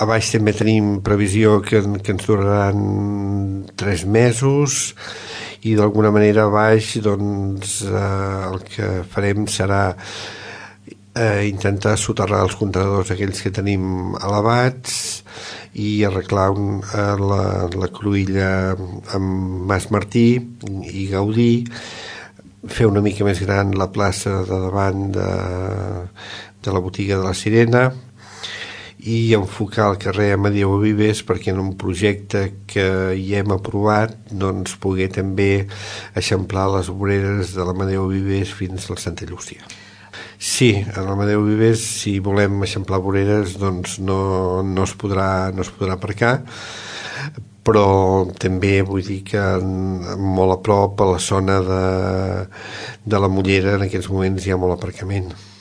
A baix també tenim previsió que ens duraran 3 mesos, i d'alguna manera a baix doncs, el que farem serà intentar soterrar els contenidors aquells que tenim elevats i arreglar la cruïlla amb Mas Martí i Gaudí, fer una mica més gran la plaça de davant de la botiga de la Sirena i enfocar el carrer Amadeu Vives perquè en un projecte que hi hem aprovat doncs poder també eixamplar les voreres de l'Amadeu Vives fins al Santa Llúcia. Sí, a l'Amadeu Vives, si volem eixamplar voreres, doncs no es podrà aparcar, però també vull dir que molt a prop, a la zona de la Mollera, en aquests moments hi ha molt aparcament.